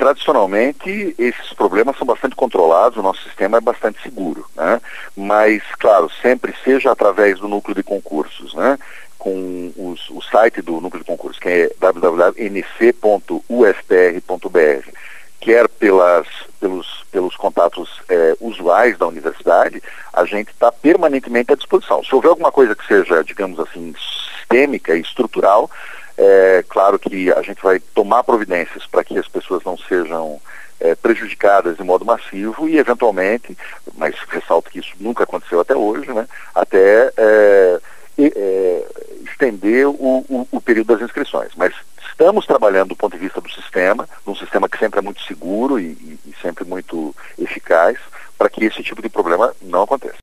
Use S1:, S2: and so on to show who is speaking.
S1: tradicionalmente, esses problemas são bastante controlados, o nosso sistema é bastante seguro, né? Mas, claro, sempre seja através do núcleo de concursos, né? Com o site do núcleo de concursos, que é www.nc.ufpr.br, quer pelos contatos usuais da universidade, a gente está permanentemente à disposição. Se houver alguma coisa que seja, digamos assim, sistêmica e estrutural, claro que a gente vai tomar providências para que as pessoas não sejam prejudicadas de modo massivo e, eventualmente, mas ressalto que isso nunca aconteceu até hoje, né, até